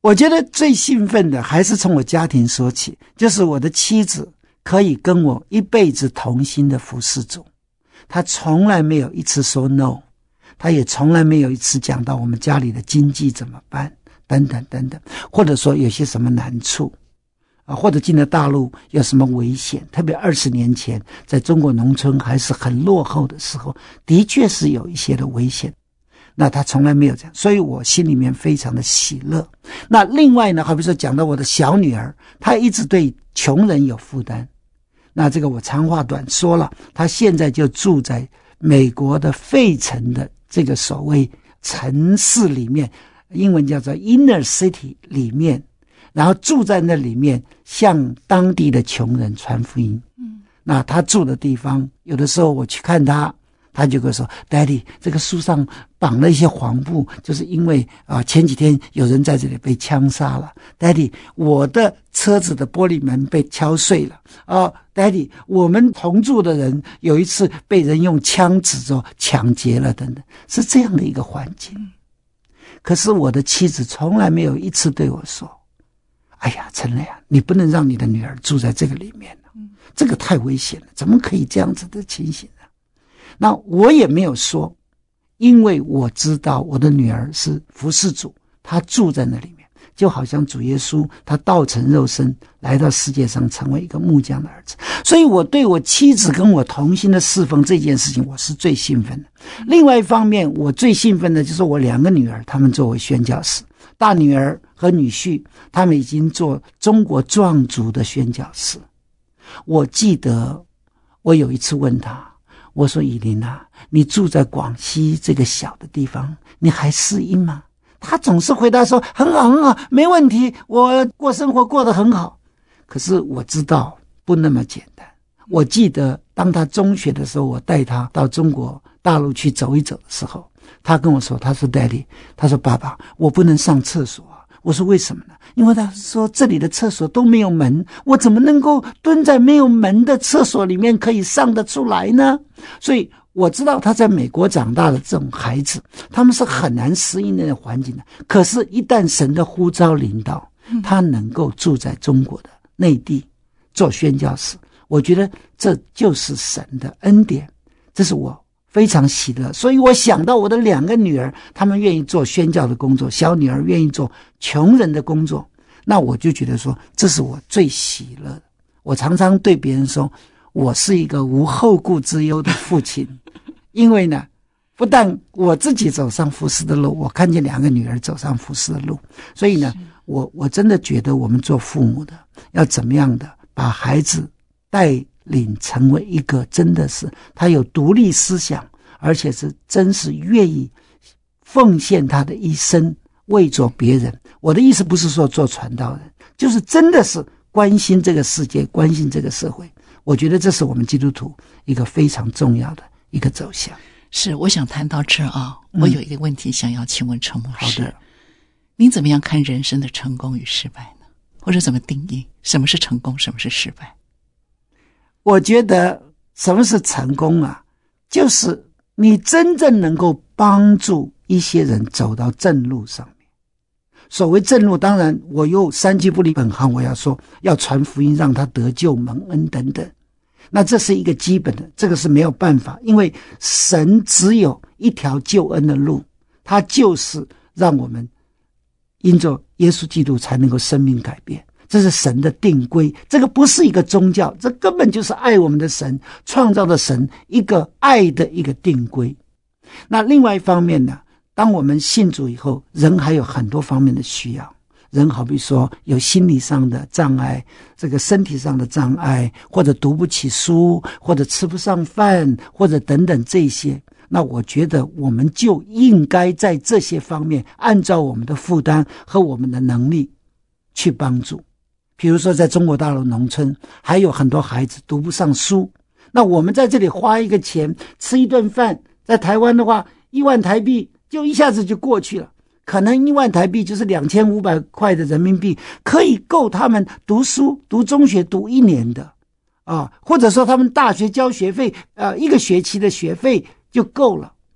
我觉得最兴奋的还是从我家庭说起，就是我的妻子可以跟我一辈子同心的服侍主，她从来没有一次说 no， 她也从来没有一次讲到我们家里的经济怎么办等等等等，或者说有些什么难处啊，或者进了大陆有什么危险，特别二十年前在中国农村还是很落后的时候，的确是有一些的危险。那他从来没有这样，所以我心里面非常的喜乐。那另外呢，好比说讲到我的小女儿，她一直对穷人有负担。那这个我长话短说了，她现在就住在美国的费城的这个所谓城市里面，英文叫做 inner city 里面，然后住在那里面，向当地的穷人传福音。嗯，那她住的地方，有的时候我去看她，他就跟我说 Daddy 这个树上绑了一些黄布，就是因为啊、呃、前几天有人在这里被枪杀了。 Daddy 我的车子的玻璃门被敲碎了啊、呃、Daddy 我们同住的人有一次被人用枪指着抢劫了等等，是这样的一个环境。可是我的妻子从来没有一次对我说，哎呀陈雷啊，你不能让你的女儿住在这个里面了，这个太危险了，怎么可以这样子的情形呢？那我也没有说，因为我知道我的女儿是服侍主，她住在那里面，就好像主耶稣他道成肉身来到世界上成为一个木匠的儿子，所以我对我妻子跟我同心的侍奉这件事情我是最兴奋的。另外一方面，我最兴奋的就是我两个女儿，她们作为宣教士，大女儿和女婿他们已经做中国壮族的宣教士。我记得我有一次问她，我说以琳啊，你住在广西这个小的地方，你还适应吗？他总是回答说很好很好，没问题，我过生活过得很好。可是我知道不那么简单。我记得当他中学的时候，我带他到中国大陆去走一走的时候，他跟我说，他说 Daddy， 他说爸爸，我不能上厕所啊。我说为什么呢？因为他说这里的厕所都没有门，我怎么能够蹲在没有门的厕所里面可以上得出来呢？所以我知道他在美国长大的这种孩子，他们是很难适应那个环境的。可是一旦神的呼召临到，他能够住在中国的内地做宣教士，我觉得这就是神的恩典，这是我非常喜乐。所以我想到我的两个女儿，她们愿意做宣教的工作，小女儿愿意做穷人的工作，那我就觉得说这是我最喜乐的。我常常对别人说，我是一个无后顾之忧的父亲，因为呢不但我自己走上服侍的路，我看见两个女儿走上服侍的路，所以呢我我真的觉得我们做父母的要怎么样的把孩子带领成为一个真的是他有独立思想，而且是真是愿意奉献他的一生为着别人。我的意思不是说做传道人，就是真的是关心这个世界，关心这个社会。我觉得这是我们基督徒一个非常重要的一个走向。 是，我想谈到这啊，我有一个问题想要请问陈牧师。 好的， 您怎么样看人生的成功与失败呢？或者怎么定义什么是成功，什么是失败？ 我觉得什么是成功啊？就是你真正能够帮助一些人走到正路上面。所谓正路，当然我又三句不离本行，我要说要传福音，让他得救蒙恩等等。那这是一个基本的，这个是没有办法，因为神只有一条救恩的路，他就是让我们因着耶稣基督才能够生命改变，这是神的定规。这个不是一个宗教，这根本就是爱我们的神创造的神一个爱的一个定规。那另外一方面呢，当我们信主以后，人还有很多方面的需要。人好比说有心理上的障碍，这个身体上的障碍，或者读不起书，或者吃不上饭，或者等等这些，那我觉得我们就应该在这些方面按照我们的负担和我们的能力去帮助。比如说在中国大陆农村还有很多孩子读不上书，那我们在这里花一个钱吃一顿饭，在台湾的话一万台币就一下子就过去了，可能一万台币就是两千五百块的人民币，可以够他们读书读中学读一年的啊，或者说他们大学交学费呃，一个学期的学费就够了。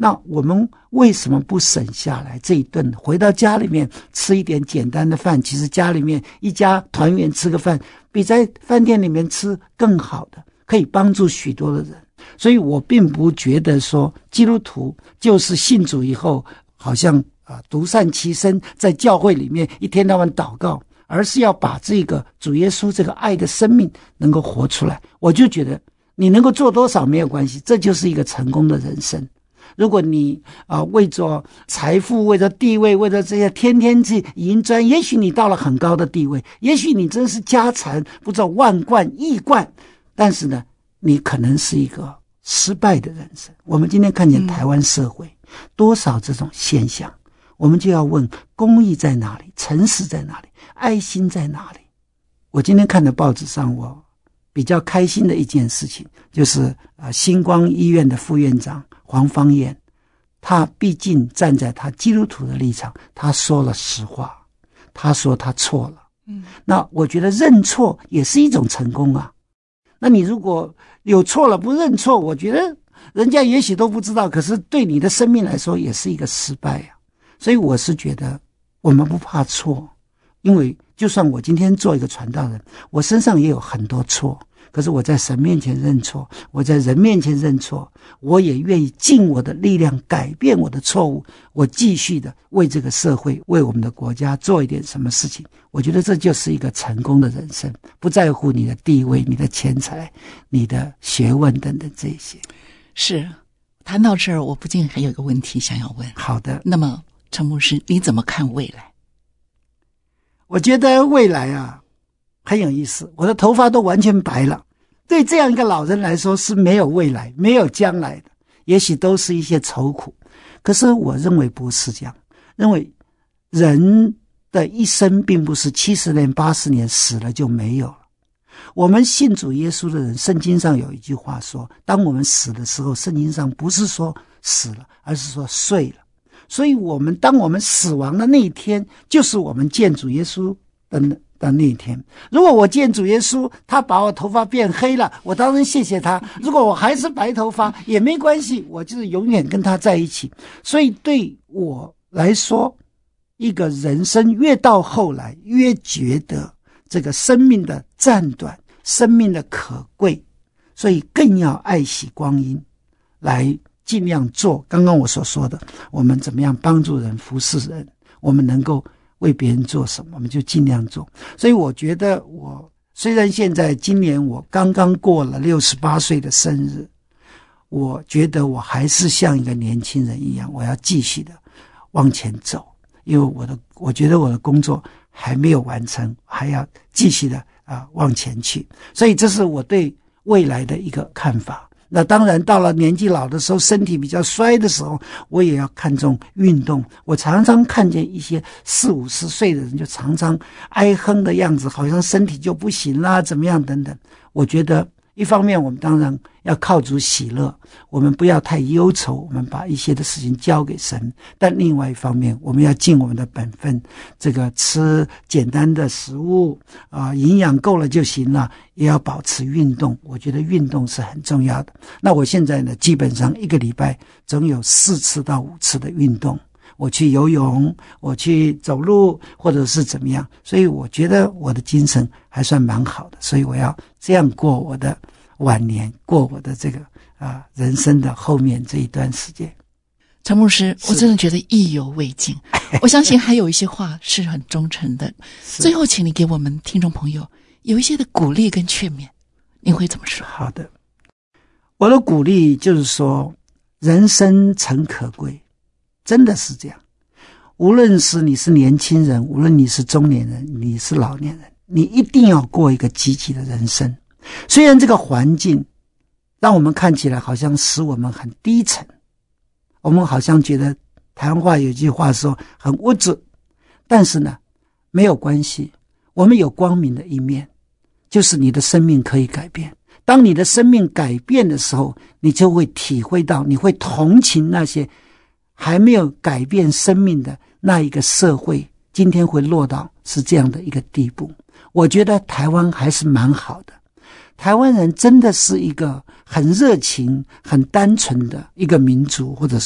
那我们为什么不省下来这一顿，回到家里面吃一点简单的饭？其实家里面一家团圆吃个饭，比在饭店里面吃更好的，可以帮助许多的人。所以我并不觉得说基督徒就是信主以后好像啊独善其身，在教会里面一天到晚祷告，而是要把这个主耶稣这个爱的生命能够活出来。我就觉得你能够做多少没有关系，这就是一个成功的人生。如果你啊、呃、为着财富，为着地位，为着这些天天去银砖，也许你到了很高的地位，也许你真是家产不知道万贯亿贯，但是呢你可能是一个失败的人生。我们今天看见台湾社会、嗯、多少这种现象，我们就要问公义在哪里，诚实在哪里，爱心在哪里。我今天看的报纸上，我比较开心的一件事情就是呃，星光医院的副院长黄芳燕，他毕竟站在他基督徒的立场，他说了实话，他说他错了。嗯，那我觉得认错也是一种成功啊。那你如果有错了不认错，我觉得人家也许都不知道，可是对你的生命来说也是一个失败啊。所以我是觉得我们不怕错，因为就算我今天做一个传道人，我身上也有很多错，可是我在神面前认错，我在人面前认错，我也愿意尽我的力量改变我的错误，我继续的为这个社会，为我们的国家做一点什么事情。我觉得这就是一个成功的人生，不在乎你的地位，你的钱财，你的学问等等这些。 是，谈到这儿我不禁还有一个问题想要问。 好的。 那么陈牧师你怎么看未来？ 我觉得未来啊很有意思，我的头发都完全白了，对这样一个老人来说是没有未来没有将来的，也许都是一些愁苦。可是我认为不是这样，认为人的一生并不是七十年八十年死了就没有了。我们信主耶稣的人，圣经上有一句话说，当我们死的时候，圣经上不是说死了，而是说睡了。所以我们当我们死亡的那一天，就是我们见主耶稣的的那一天。如果我见主耶稣，他把我头发变黑了，我当然谢谢他。如果我还是白头发也没关系，我就是永远跟他在一起。所以对我来说，一个人生越到后来越觉得这个生命的暂短，生命的可贵，所以更要爱惜光阴，来尽量做刚刚我所说的，我们怎么样帮助人服侍人，我们能够为别人做什么我们就尽量做。所以我觉得我虽然现在今年我刚刚过了六十八岁的生日，我觉得我还是像一个年轻人一样，我要继续的往前走，因为我的我觉得我的工作还没有完成，还要继续的啊往前去。所以这是我对未来的一个看法。那当然到了年纪老的时候，身体比较衰的时候，我也要看重运动。我常常看见一些四五十岁的人就常常哀哼的样子，好像身体就不行啦，怎么样等等。我觉得一方面我们当然要靠主喜乐，我们不要太忧愁，我们把一些的事情交给神。但另外一方面，我们要尽我们的本分，这个吃简单的食物啊、呃，营养够了就行了，也要保持运动。我觉得运动是很重要的。那我现在呢，基本上一个礼拜总有四次到五次的运动，我去游泳，我去走路，或者是怎么样。所以我觉得我的精神还算蛮好的，所以我要这样过我的晚年，过我的这个啊、呃、人生的后面这一段时间。 陈牧师，我真的觉得意犹未尽。我相信还有一些话是很忠诚的。最后请你给我们听众朋友有一些的鼓励跟劝勉，你会怎么说？ 好的，我的鼓励就是说，人生诚可贵，真的是这样。无论是你是年轻人，无论你是中年人，你是老年人，你一定要过一个积极的人生。虽然这个环境让我们看起来好像使我们很低沉，我们好像觉得台湾话有句话说很物质，但是呢没有关系，我们有光明的一面，就是你的生命可以改变。当你的生命改变的时候，你就会体会到，你会同情那些还没有改变生命的那一个社会，今天会落到是这样的一个地步。我觉得台湾还是蛮好的，台湾人真的是一个很热情很单纯的一个民族，或者说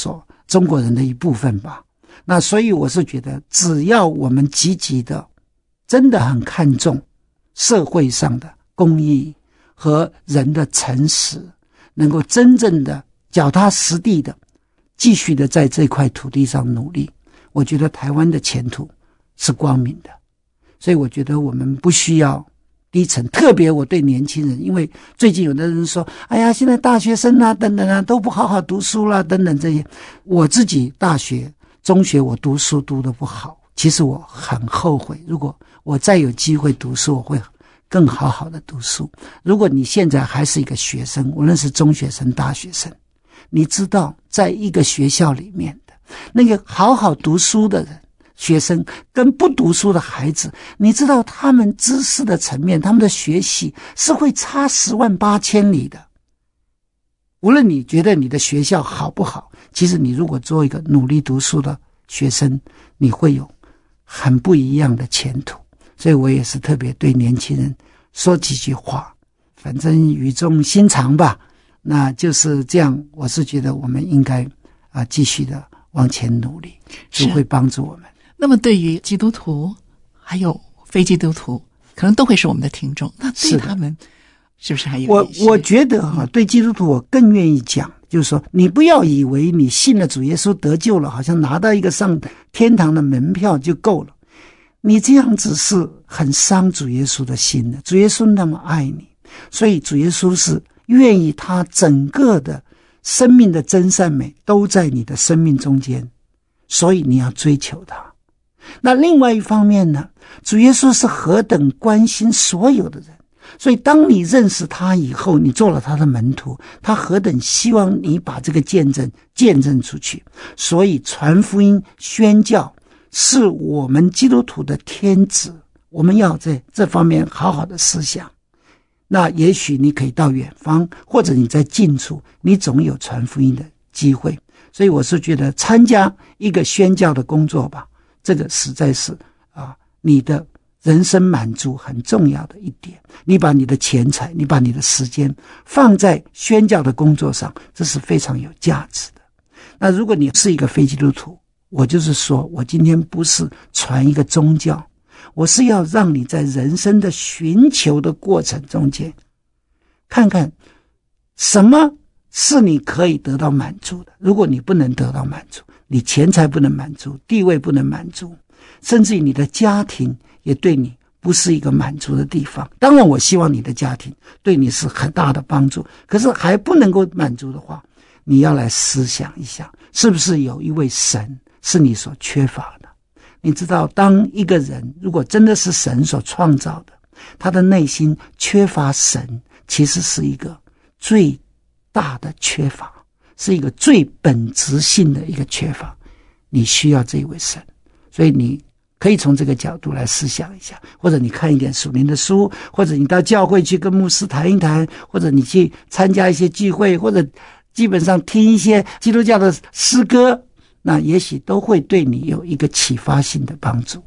中国人的一部分吧。那所以我是觉得，只要我们积极的真的很看重社会上的公益和人的诚实，能够真正的脚踏实地的继续的在这块土地上努力，我觉得台湾的前途是光明的。所以我觉得我们不需要低沉，特别我对年轻人，因为最近有的人说，哎呀，现在大学生啊等等啊都不好好读书啦等等这些。我自己大学中学我读书读得不好，其实我很后悔，如果我再有机会读书，我会更好好的读书。如果你现在还是一个学生，无论是中学生大学生，你知道在一个学校里面的那个好好读书的人学生跟不读书的孩子，你知道他们知识的层面，他们的学习是会差十万八千里的。无论你觉得你的学校好不好，其实你如果做一个努力读书的学生，你会有很不一样的前途。所以我也是特别对年轻人说几句话，反正语重心长吧。那就是这样，我是觉得我们应该啊继续的往前努力，就会帮助我们。 那么对于基督徒还有非基督徒，可能都会是我们的听众，那对他们是不是还有我我觉得哈、啊，对基督徒我更愿意讲，就是说你不要以为你信了主耶稣得救了，好像拿到一个上天堂的门票就够了。你这样子是很伤主耶稣的心的。主耶稣那么爱你，所以主耶稣是愿意他整个的生命的真善美都在你的生命中间，所以你要追求他。那另外一方面呢，主耶稣是何等关心所有的人，所以当你认识他以后，你做了他的门徒，他何等希望你把这个见证见证出去。所以传福音宣教是我们基督徒的天职，我们要在这方面好好的思想。那也许你可以到远方，或者你在近处，你总有传福音的机会。所以我是觉得参加一个宣教的工作吧，这个实在是啊，你的人生满足很重要的一点。你把你的钱财，你把你的时间放在宣教的工作上，这是非常有价值的。那如果你是一个非基督徒，我就是说，我今天不是传一个宗教，我是要让你在人生的寻求的过程中间，看看什么是你可以得到满足的。如果你不能得到满足，你钱财不能满足，地位不能满足，甚至于你的家庭也对你不是一个满足的地方。当然我希望你的家庭对你是很大的帮助，可是还不能够满足的话，你要来思想一下，是不是有一位神是你所缺乏的。你知道，当一个人如果真的是神所创造的，他的内心缺乏神，其实是一个最大的缺乏，是一个最本质性的一个缺乏。你需要这一位神，所以你可以从这个角度来思想一下，或者你看一点属灵的书，或者你到教会去跟牧师谈一谈，或者你去参加一些聚会，或者基本上听一些基督教的诗歌，那也许都会对你有一个启发性的帮助。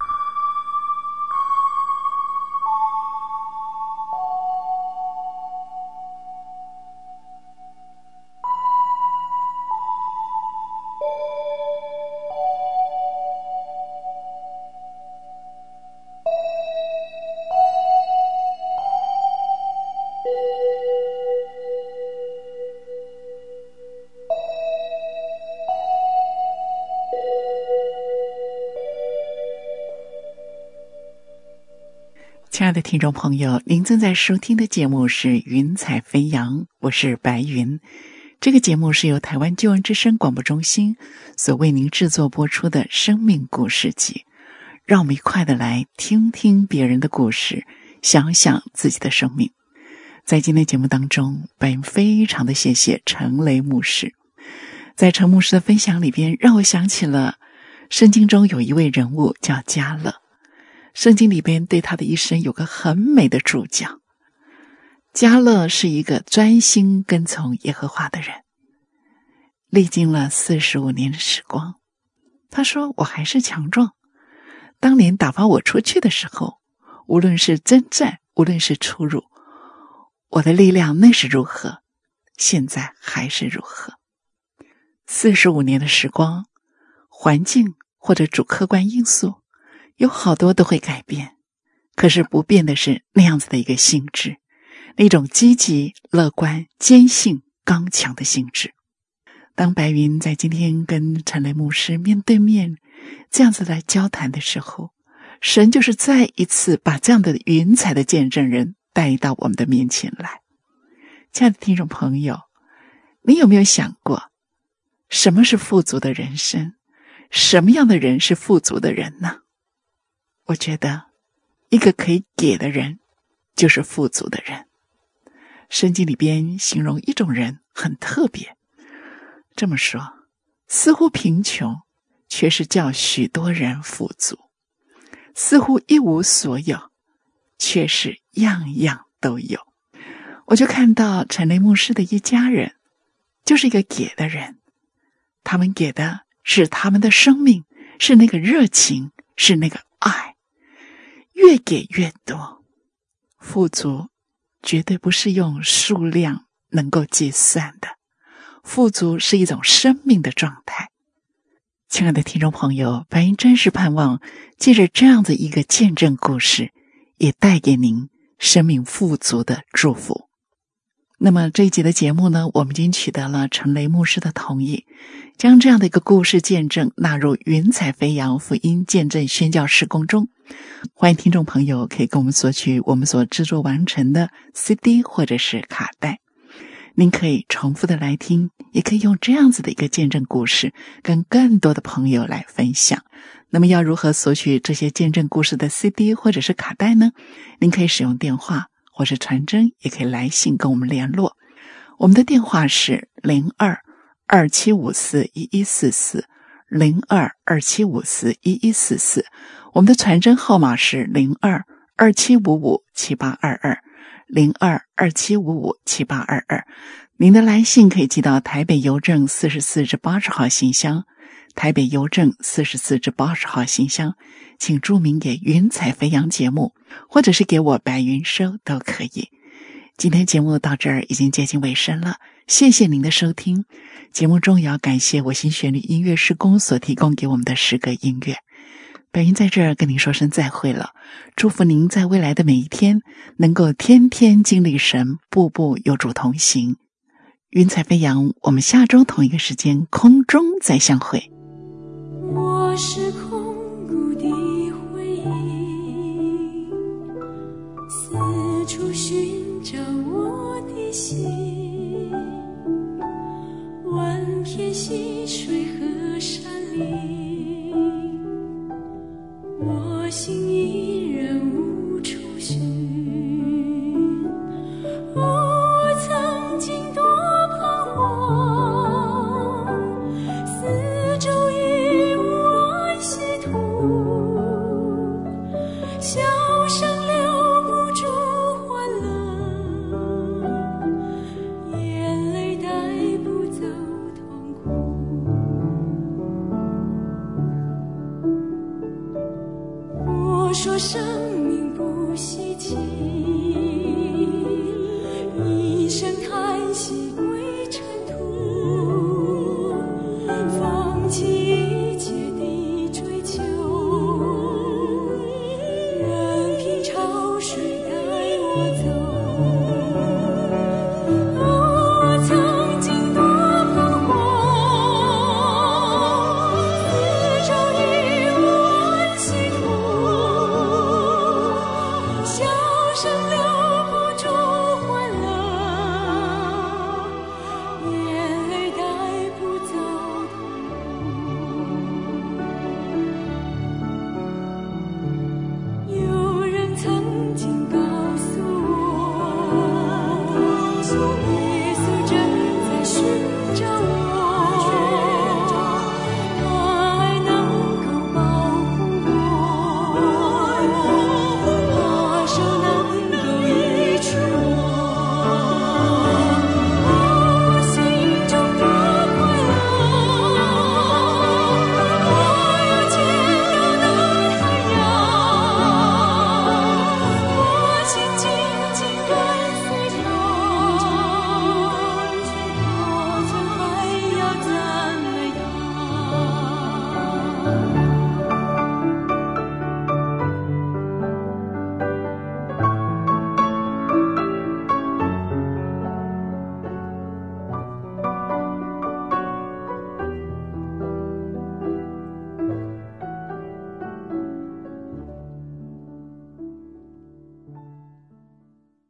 亲爱的听众朋友，您正在收听的节目是云彩飞扬，我是白云。这个节目是由台湾救恩之声广播中心所为您制作播出的生命故事集，让我们一块的来听听别人的故事，想想自己的生命。在今天节目当中，白云非常的谢谢陈雷牧师。在陈牧师的分享里边，让我想起了圣经中有一位人物叫迦勒。圣经里边对他的一生有个很美的注讲。迦勒是一个专心跟从耶和华的人，历经了四十五年的时光。他说，我还是强壮，当年打发我出去的时候，无论是征战，无论是出入，我的力量那是如何，现在还是如何。 四十五年的时光，环境或者主客观因素，有好多都会改变，可是不变的是那样子的一个心智，那种积极、乐观、坚信、刚强的心智。当白云在今天跟陈雷牧师面对面这样子来交谈的时候，神就是再一次把这样的云彩的见证人带到我们的面前来。亲爱的听众朋友，你有没有想过，什么是富足的人生？什么样的人是富足的人呢？我觉得一个可以给的人就是富足的人。圣经里边形容一种人很特别，这么说，似乎贫穷，却是叫许多人富足；似乎一无所有，却是样样都有。我就看到陈雷牧师的一家人，就是一个给的人，他们给的是他们的生命，是那个热情，是那个爱，越给越多。富足绝对不是用数量能够计算的，富足是一种生命的状态。亲爱的听众朋友，白云真是盼望借着这样的一个见证故事，也带给您生命富足的祝福。那么这一集的节目呢，我们已经取得了陈雷牧师的同意，将这样的一个故事见证纳入云彩飞扬福音见证宣教事工中。欢迎听众朋友可以跟我们索取我们所制作完成的 C D 或者是卡带，您可以重复的来听，也可以用这样子的一个见证故事跟更多的朋友来分享。那么要如何索取这些见证故事的 C D 或者是卡带呢？您可以使用电话或是传真，也可以来信跟我们联络。我们的电话是零二二七五四一一四四 零二二七五四一一四四，我们的传真号码是零二二七五五七八二二 零二二七五五七八二二。您的来信可以寄到台北邮政四十四至八十号信箱，台北邮政四十四至八十号信箱，请注明给云彩飞扬节目，或者是给我白云收都可以。今天节目到这儿已经接近尾声了，谢谢您的收听。节目中也要感谢我新旋律音乐事工所提供给我们的诗歌音乐。白云在这儿跟您说声再会了，祝福您在未来的每一天能够天天经历神，步步有主同行。云彩飞扬，我们下周同一个时间空中再相会。 我是空谷的回忆，四处寻找我的心，万片溪水和山林，我心依然无处寻。我曾经多彷徨，四周已无安息土，笑声留不住欢乐，眼泪带不走痛苦。我说生命不稀奇，一声叹息归尘土，放弃一切的追求，任凭潮水带我走。我曾经多彷徨，四周已无安息土，笑声留不住欢乐，眼泪带不走痛苦。有人曾经告诉我，